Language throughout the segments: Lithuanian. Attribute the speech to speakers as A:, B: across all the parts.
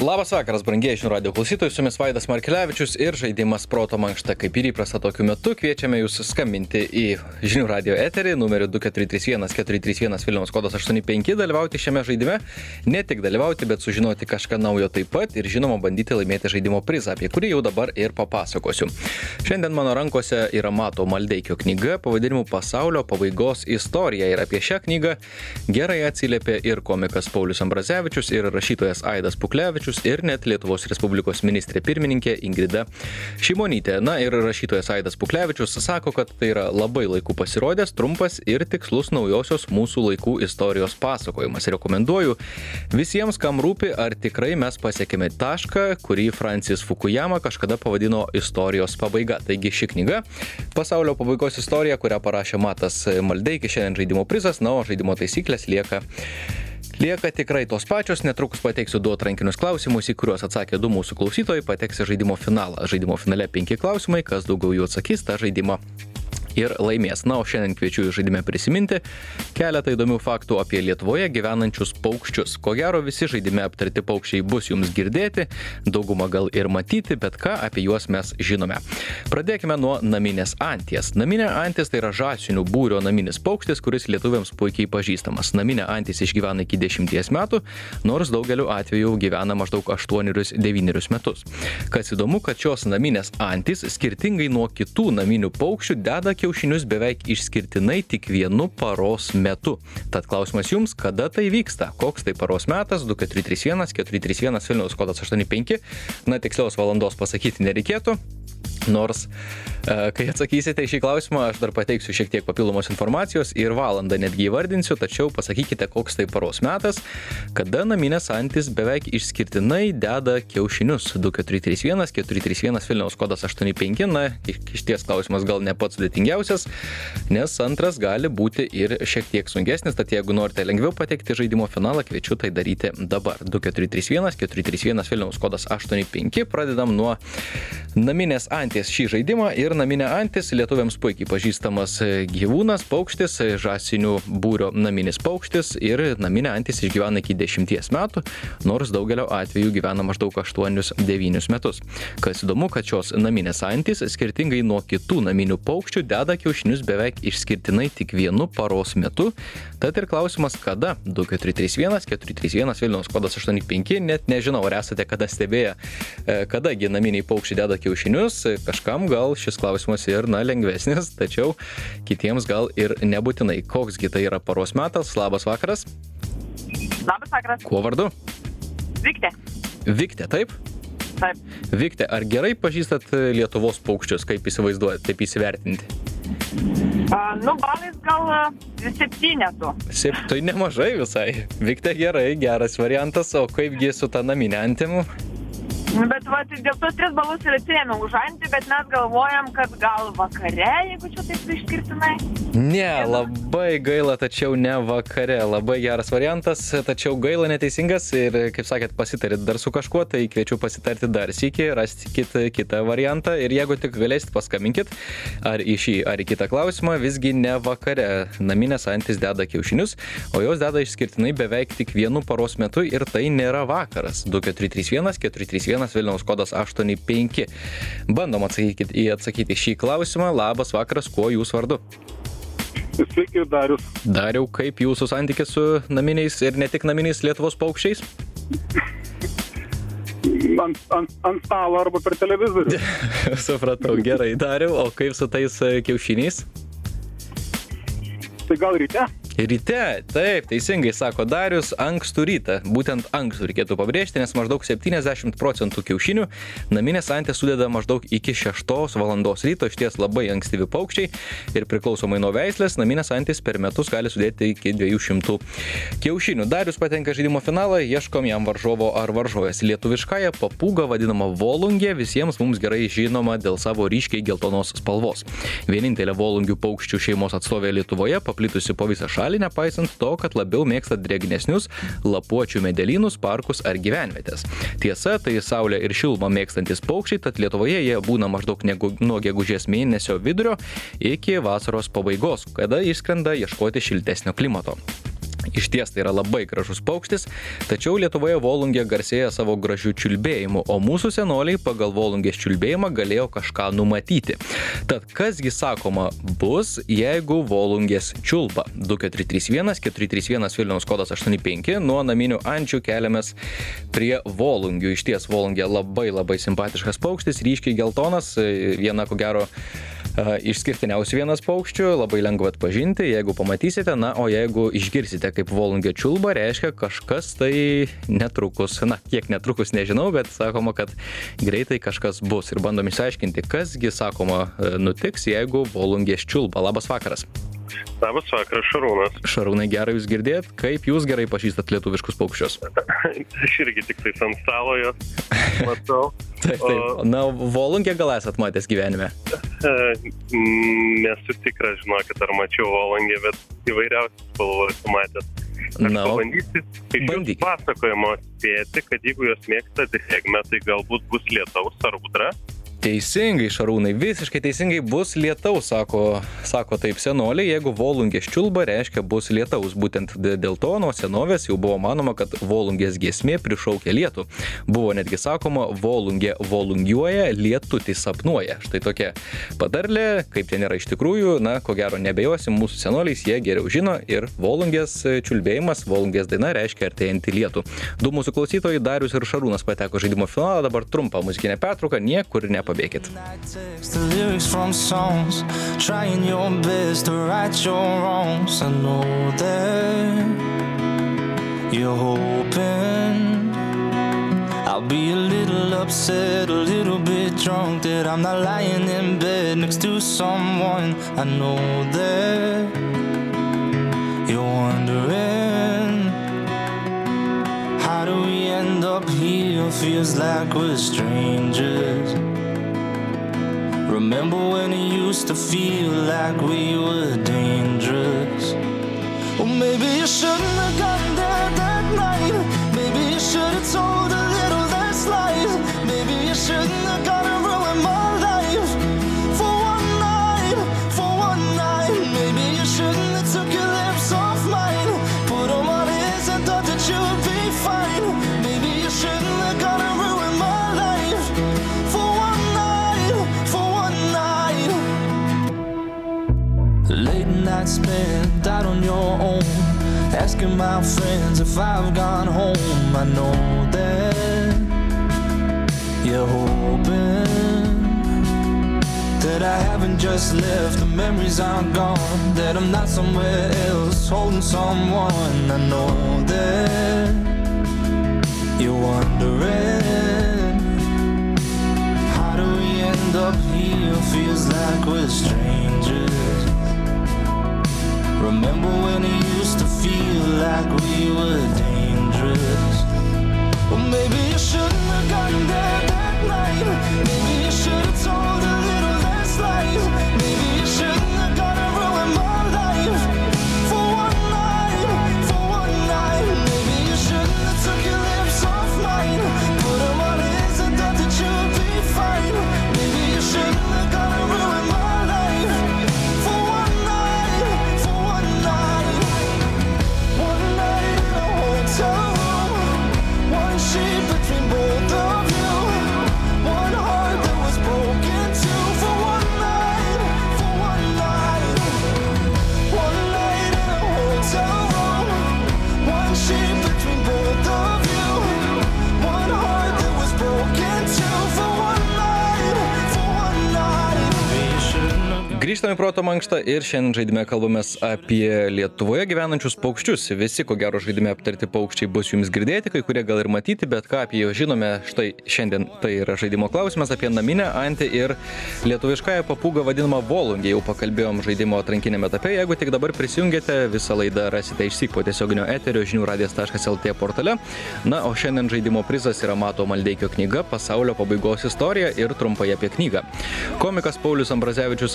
A: Labas vakaras, brangieji žinių radijo klausytojai, su jumis Vaidas Markelevičius ir žaidimas Proto mankšta. Kaip ir įprasta tokiu metu, kviečiame jūs skambinti į žinių radijo eterį numeriu 2431 Vilniaus kodas 85, dalyvauti šiame žaidime. Ne tik dalyvauti, bet sužinoti kažką naujo taip pat ir žinoma bandyti laimėti žaidimo prizą, apie kurį jau dabar ir papasakosiu. Šiandien mano rankose yra Mato Maldeikio knyga pavadinimu Pasaulio pabaigos istorija ir apie šią knygą gerai atsiliepė ir komikas Paulius Ambrazevičius, ir rašytojas Aidas Puklevičius, ir net Lietuvos Respublikos ministrė pirmininkė Ingrida Šimonytė. Na ir rašytojas Aidas Puklevičius sako, kad tai yra labai laiku pasirodęs, trumpas ir tikslus naujosios mūsų laikų istorijos pasakojimas. Rekomenduoju visiems, kam rūpi, ar tikrai mes pasiekėme tašką, kurį Francis Fukuyama kažkada pavadino istorijos pabaiga. Taigi ši knyga Pasaulio pabaigos istorija, kurią parašė Matas Maldeikis, šiandien žaidimo prizas, na, o žaidimo taisyklės lieka tikrai tos pačios. Netrukus pateiksiu 2 atrankinius klausimus, į kuriuos atsakė 2 mūsų klausytojai, pateks į žaidimo finalą. Žaidimo finale 5 klausimai, kas daugiau jų atsakys, tą žaidimą ir laimės. Na, o šiandien kviečiu žaidime prisiminti keletą įdomių faktų apie Lietuvoje gyvenančius paukščius. Ko gero visi žaidime aptarti paukščiai bus jums girdėti, daugumą gal ir matyti, bet ką apie juos mes žinome. Pradėkime nuo naminės anties. Naminė antis tai yra žąsinių būrio naminis paukštis, kuris lietuviams puikiai pažįstamas. Naminė antis išgyvena iki 10 metų, nors daugeliu atveju gyvena maždaug 8-9 metus. Kas įdomu, kad šios naminės antis skirtingai nuo kitų naminių paukščių deda kiaušinius beveik išskirtinai tik vienu paros metu. Tad klausimas jums, kada tai vyksta? Koks tai paros metas? 2431 Vilniaus kodas 85. Na, tikslios valandos pasakyti nereikėtų. Nors, kai atsakysite į šį klausimą, aš dar pateiksiu šiek tiek papildomos informacijos ir valandą netgi įvardinsiu, tačiau pasakykite, koks tai paros metas, kada naminės antis beveik išskirtinai deda kiaušinius. 2431 Vilniaus kodas 85. Na, iš ties klausimas gal ne pats sudėtingiausias, nes antras gali būti ir šiek tiek sunkesnis, tad jeigu norite lengviau patekti žaidimo finalą, kviečiu tai daryti dabar. 2431 Vilniaus kodas 85. Pradedam nuo naminės anties šį žaidimą. Ir naminė antis lietuviams puikiai pažįstamas gyvūnas, paukštis, žąsinių būrio naminis paukštis, ir naminė antis išgyvena iki 10 metų, nors daugelio atveju gyvena maždaug 8-9 metus. Kas įdomu, kad šios naminės antis skirtingai nuo kitų naminių paukščių deda kiaušinius beveik išskirtinai tik vienu paros metu. Tad ir klausimas, kada? 2431 Vilniaus kodas 85. Net nežinau, ar esate kada stebėję, kadagi naminiai paukščiai deda kiaušinius. Kažkam gal šis klausimas ir lengvesnis, tačiau kitiems gal ir nebūtinai. Koksgi tai yra paros metas? Labas vakaras.
B: Labas vakaras.
A: Kuo vardu?
B: Viktė.
A: Viktė, taip?
B: Taip.
A: Viktė, ar gerai pažįstat Lietuvos paukščius? Kaip įsivaizduojat, taip įsivertinti?
B: Balais gal 7.
A: Tai nemažai visai. Viktė, geras variantas, o kaipgi su ta naminė antim?
B: Bet dėl tos 3 balus ir atsijėmė už antį, bet mes galvojam, kad gal vakare, jeigu čia taip išskirtinai.
A: Ne, labai gaila, tačiau ne vakare. Labai geras variantas, tačiau gaila neteisingas ir, kaip sakėt, pasitarit dar su kažkuo, tai kviečiu pasitarti dar sykį, rastikit kitą variantą ir jeigu tik galėsit, paskambinkit ar į šį, ar į kitą klausimą. Visgi ne vakare. Naminės antis deda kiaušinius, o jos deda išskirtinai beveik tik vienu paros metu ir tai nėra vakaras. 2431 Vilniaus kodas 85. Bandom atsakyti šį klausimą. Labas vakaras, kuo jūs vardu?
C: Sveiki, Darius.
A: Dariau, kaip jūsų santykis su naminiais ir ne tik naminiais Lietuvos paukščiais?
C: Ant stalo arba per televizorių.
A: Supratau, gerai, Dariau, o kaip su tais kiaušiniais?
C: Tai gal ryte?
A: Ryte, taip, teisingai sako Darius, ankstų rytą. Būtent ankstų reikėtų pabrėžti, nes maždaug 70% kiaušinių naminės antys sudeda maždaug iki 6 valandos ryto, išties labai ankstyvi paukščiai ir priklausomai nuo veislės, naminės antys per metus gali sudėti iki 200 kiaušinių. Darius patenka žaidimo finalą, ieškom jam varžovo ar varžovės. Lietuviškąja papūga vadinama volungė, visiems mums gerai žinoma dėl savo ryškiai geltonos spalvos. Vienintelė volungių paukščių šeimos atstovė Lietuvoje, paplitusi po visą šalį, nepaisant to, kad labiau mėgsta drėgnesnius lapuočių medelynus, parkus ar gyvenvietės. Tiesa, tai saulę ir šilumą mėgstantis paukščiai, tad Lietuvoje jie būna maždaug nuo gegužės mėnesio vidurio iki vasaros pabaigos, kada išskrenda ieškoti šiltesnio klimato. Išties tai yra labai gražus paukštis, tačiau Lietuvoje volungė garsėja savo gražiu čiulbėjimu, o mūsų senoliai pagal volungės čiulbėjimą galėjo kažką numatyti. Tad kasgi sakoma bus, jeigu volungės čiulba? 2431 431 Vilniaus kodas 85, nuo naminių ančių keliamės prie volungių. Išties volungė labai simpatiškas paukštis, ryškiai geltonas, viena ko gero išskirtiniausių vienas paukščių, labai lengva atpažinti, jeigu pamatysite, o jeigu išgirsite, kaip volungė čiulba, reiškia kažkas tai netrukus, kiek netrukus nežinau, bet sakoma, kad greitai kažkas bus ir bandom išsiaiškinti, kasgi sakoma nutiks, jeigu volungės čiulba. Labas vakaras.
D: Labas vakaras, Šarūnas.
A: Šarūnai, gerai jūs girdėt, kaip jūs gerai pažįstat lietuviškus paukščius?
D: Aš irgi tik tais ant stalo jos matau.
A: Taip. Volungę gal esat matęs gyvenime?
D: Nesu tikras, žinokit, ar mačiau volungę, bet įvairiausius spalvų esu matęs. Aš pabandysiu iš jūsų pasakojimo spėti, kad jeigu jos mėgsta drėgmę, tai galbūt bus lietaus ar audra.
A: Teisingai, Šarūnai, visiškai teisingai bus lietaus, sako taip senoliai, jeigu volungės čiulba, reiškia bus lietaus. Būtent dėl to nuo senovės jau buvo manoma, kad volungės giesmė prišaukia lietų. Buvo netgi sakoma, volungė volungiuoja, lietutis sapnuoja. Štai tokia patarlė, kaip ten yra iš tikrųjų, ko gero nebejosim, mūsų senoliais jie geriau žino ir volungės čiulbėjimas, volungės daina reiškia artėjantį lietų. Du mūsų klausytojai, Darius ir Šarūnas, pateko žaidimo finalą, dabar trumpa muzikinė pertrauka, niekur nepabėkit.
E: The lyrics from songs, trying your best to right your wrongs. I know that you're hoping I'll be a little upset, a little bit drunk, that I'm not lying in bed next to someone. I know that you're wondering, how do we end up here? Feels like we're strangers. Remember when it used to feel like we were dangerous? Well, maybe you shouldn't have gone there that night. Maybe you should have told a little less lies. Maybe you shouldn't have gone and ruined my life for one night. Maybe you shouldn't have took your lips off mine, put them on his and thought that you would be fine. Maybe you shouldn't have gone and ruined my life for one night. Late night spent out on your own, asking my friends if I've gone home. I know that you're hoping that I haven't just left, the memories aren't gone, that I'm not somewhere else holding someone. I know that you're wondering, how do we end up here? Feels like we're strangers. Remember when it used to feel like we were dangerous? Well, maybe you shouldn't have gone there that night. Maybe you should have told a little less lies. Maybe you shouldn't have gone and ruined my life for one night. Maybe you shouldn't have took your lips off mine, put them on his and thought that you would be fine. Maybe you shouldn't have gone and ruined my life for one night. One night in a hotel room, one sheet between both of you, one heart that was broken too, for one night. One night in a hotel room, one sheet between both of you, one heart that was broken too, for one night.
A: Grįžtame į Proto mankštą ir šiandien žaidime kalbamės apie Lietuvoje gyvenančius paukščius. Visi, ko gero, žaidime aptarti paukščiai bus jums girdėti, kai kurie gal ir matyti, bet ką apie juos žinome, štai šiandien tai yra žaidimo klausimas apie naminę antį ir lietuviškąją papūgą vadinamą volungę. Jau pakalbėjom žaidimo atrankinėme etape. Jeigu tik dabar prisijungėte, visą laidą rasite išsyk po tiesioginio eterio žiniųradijas.lt portale. O šiandien žaidimo prizas yra Mato Maldeikio knyga Pasaulio pabaigos istorija ir trumpai apie knygą. Komikas Paulius Ambrazevičius apie šią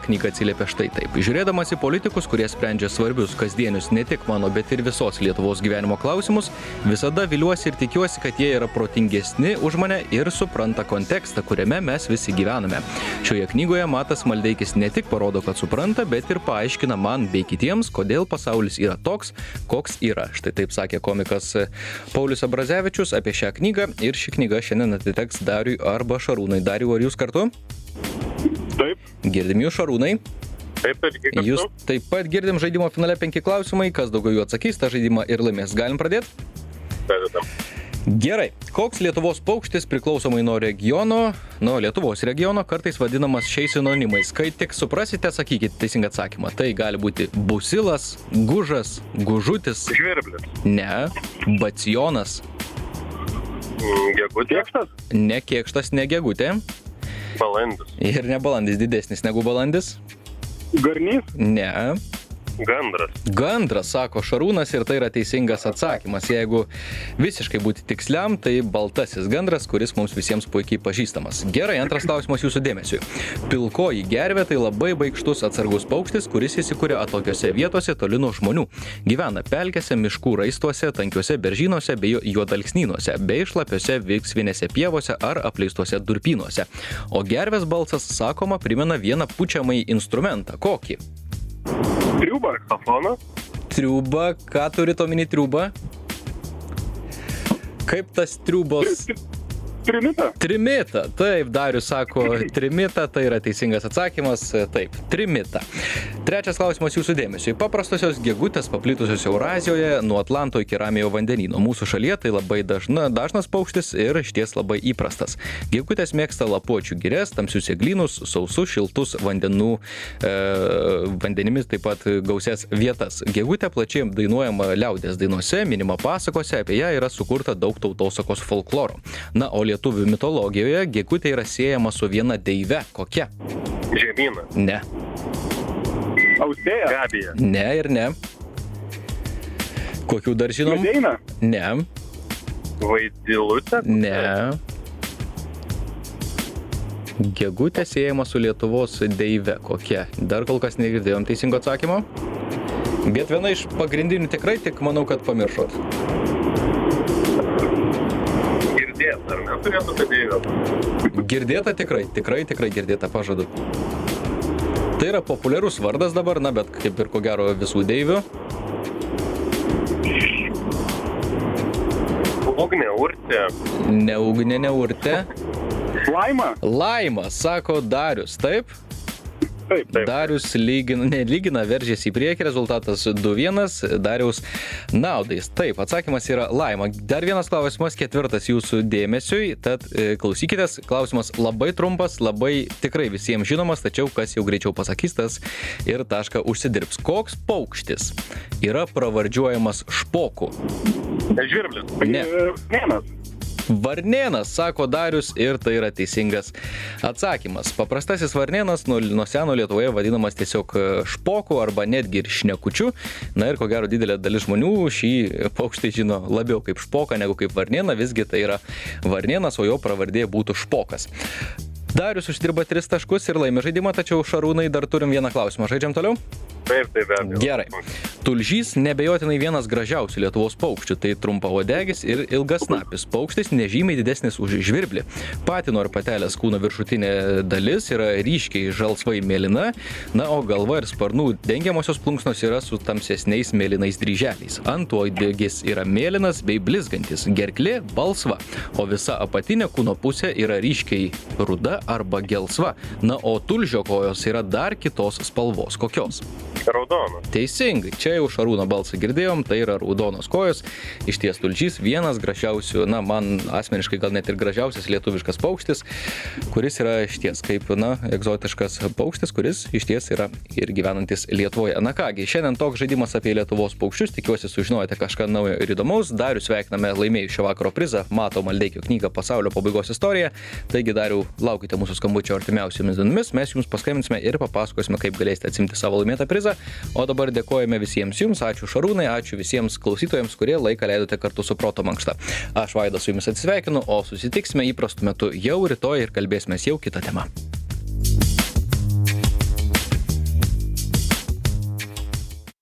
A: knygą atsiliepia štai taip. Žiūrėdamas į politikus, kurie sprendžia svarbius kasdienius ne tik mano, bet ir visos Lietuvos gyvenimo klausimus, visada viliuosi ir tikiuosi, kad jie yra protingesni už mane ir supranta kontekstą, kuriame mes visi gyvename. Šioje knygoje Matas Maldeikis ne tik parodo, kad supranta, bet ir paaiškina man bei kitiems, kodėl pasaulis yra toks, koks yra. Štai taip sakė komikas Paulius Abrazevičius apie šią knygą ir ši knyga šiandien atiteks Dariui arba Šarūnai. Dariau, ar jūs kartu?
C: Taip.
A: Girdim jūs, Šarūnai.
D: Taip, irgi kartu.
A: Jūs taip pat girdim žaidimo finale 5 klausimai, kas daugiau jų atsakys, tą žaidimą ir laimės. Galim pradėti?
D: Pradedam.
A: Gerai. Koks Lietuvos paukštis priklausomai nuo regiono, nuo Lietuvos regiono, kartais vadinamas šiais sinonimais? Kai tik suprasite, sakykite teisingą atsakymą. Tai gali būti busilas, gužas, gužutis.
D: Žvirblis.
A: Ne. Bacionas.
D: Gegutė.
C: Kėkštas?
A: Ne kėkštas, ne gegutė.
D: Balandis.
A: Ir ne balandis, didesnis negu balandis.
C: Garnys?
A: Ne.
D: Gandras.
A: Gandras, sako Šarūnas, ir tai yra teisingas atsakymas. Jeigu visiškai būti tiksliam, tai baltasis gandras, kuris mums visiems puikiai pažįstamas. Gerai, antras klausimas jūsų dėmesiui. Pilkoji gervė tai labai baikštus atsargus paukštis, kuris įsikuria atokiose vietose toli nuo žmonių. Gyvena pelkėse, miškų raistuose, tankiuose beržynuose bei juodalksnynuose, bei šlapiuose viksvinėse pievose ar apleistuose durpynuose. O gervės balsas, sakoma, primena vieną pučiamąjį instrumentą. Kokį?
C: Triūba?
D: Safoną.
A: Triūba. Ką turite omeny triūba? Kaip tas triūbos...
C: Trimitą?
A: Trimitą. Taip, Darius sako trimitą, tai yra teisingas atsakymas. Taip, trimitą. Trečias klausimas jūsų dėmesiui. Paprastosios gegutės paplitusios Eurazijoje nuo Atlanto iki Ramiojo vandenyno. Mūsų šalyje tai labai dažnas paukštis ir išties labai įprastas. Gegutės mėgsta lapuočių girias, tamsius eglynus, sausus, šiltus vandenimis taip pat gausias vietas. Gegutė plačiai dainuojama liaudies dainuose, minima pasakose, apie ją yra sukurta daug tautosakos folkloro. Na, o lietuvių mitologijoje gegutė yra siejama su viena deive. Kokia?
D: Žemyna.
A: Ne.
C: Austėja?
D: Gabija.
A: Ne ir ne. Kokių dar žinom?
C: Medeina?
A: Ne.
D: Vaidilutė.
A: Ne. Gegutė siejama su Lietuvos deive. Kokia? Dar kol kas negirdėjom teisingo atsakymo. Bet viena iš pagrindinių tikrai, tik manau, kad pamiršot.
D: Girdėta, ar neturėtų padėjoti?
A: Girdėta tikrai girdėta, pažadu. Tai yra populiarus vardas dabar, na, bet kaip ir ko gero visų deivių.
D: Ugnė, urtė.
A: Ne ugnė, ne urtė.
C: Laima?
A: Laima, sako Darius, taip?
C: Taip.
A: Darius nelygina, veržėsi į priekį, rezultatas 2-1 Dariaus naudais. Taip, atsakymas yra laima. Dar vienas klausimas, ketvirtas jūsų dėmesiui, tad klausykitės. Klausimas labai trumpas, labai tikrai visiems žinomas, tačiau kas jau greičiau pasakys, tas ir tašką užsidirbs. Koks paukštis yra pravardžiuojamas špoku?
D: Žvirblis.
A: Ne.
C: Vienas.
A: Varnėnas, sako Darius, ir tai yra teisingas atsakymas. Paprastasis varnėnas nuo seno Lietuvoje vadinamas tiesiog špoku arba netgi ir šnekučiu. Na ir ko gero didelė dalis žmonių šį paukštį žino labiau kaip špoką negu kaip varnėną, visgi tai yra varnėnas, o jo pravardė būtų špokas. Darius uždirba 3 taškus ir laimi žaidimą, tačiau Šarūnai dar turim vieną klausimą. Žaidžiam toliau?
D: Taip, be abejo.
A: Gerai. Tulžys nebejotinai vienas gražiausių Lietuvos paukščių. Tai trumpaodegis ir ilgasnapis paukštis, nežymiai didesnis už žvirblį. Patino ir patelės kūno viršutinė dalis yra ryškiai žalsvai mėlyna, na, o galva ir sparnų dengiamosios plunksnos yra su tamsesniais mėlynais dryželiais. Antuodegis yra mėlynas bei blizgantis, gerklė balsva, o visa apatinė kūno pusė yra ryškiai ruda arba gelsva. Na, o tulžio kojos yra dar kitos spalvos. Kokios?
D: Raudonas.
A: Teisingai. Čia jau Šarūno balsą girdėjom, tai yra raudonos kojos. Išties tulžys vienas gražiausių, na, man asmeniškai gal net ir gražiausias lietuviškas paukštis, kuris yra išties kaip, na, egzotiškas paukštis, kuris išties yra ir gyvenantis Lietuvoje. Na kągi, šiandien toks žaidimas apie Lietuvos paukščius. Tikiuosi sužinojote kažką naujo ir įdomaus. Darius sveikiname laimėjus šio vakaro prizą, Mato Maldeikio knygą Pasaulio pabaigos istorija. Taigi, Dariau, laukite mūsų skambučio artimiausiomis dienomis. Mes jums paskambinsime ir papasakosime, kaip galėsite atsimti savo laimėtą prizą. O dabar dėkojame visiems jums, ačiū Šarūnai, ačiū visiems klausytojams, kurie laiką leidote kartu su Proto mankšta. Aš Vaidas su jumis atsisveikinu, o susitiksime įprastu metu jau rytoj ir kalbėsime jau kitą temą.